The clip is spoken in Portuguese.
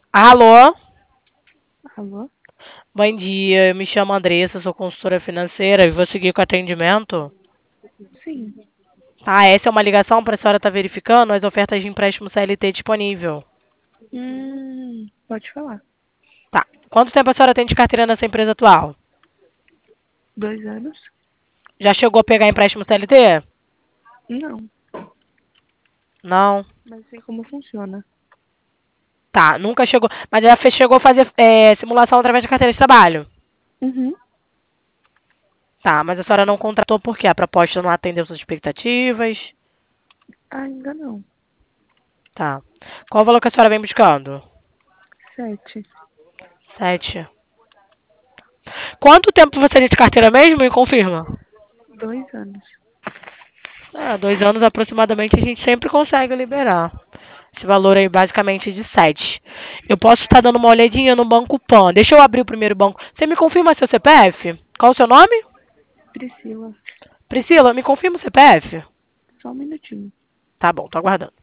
Alô? Alô? Bom dia, eu me chamo Andressa, sou consultora financeira e vou seguir com o atendimento. Sim. Essa é uma ligação para a senhora estar verificando as ofertas de empréstimo CLT disponível. Pode falar. Tá. Quanto tempo a senhora tem de carteira nessa empresa atual? 2 anos? Já chegou a pegar empréstimo CLT? Não, Não. mas sei como funciona. Tá, nunca chegou. Mas já chegou a fazer simulação através da carteira de trabalho? Uhum. Tá, mas a senhora não contratou por quê? A proposta não atendeu suas expectativas? Ainda não. Tá. Qual o valor que a senhora vem buscando? 7. 7. Quanto tempo você tem de carteira mesmo? Me confirma. 2 anos. 2 anos aproximadamente a gente sempre consegue liberar. Esse valor aí basicamente de 7. Eu posso estar dando uma olhadinha no Banco Pan. Deixa eu abrir o primeiro banco. Você me confirma seu CPF? Qual o seu nome? Priscila, Priscila, me confirma o CPF? só um minutinho. Tá bom, tô aguardando.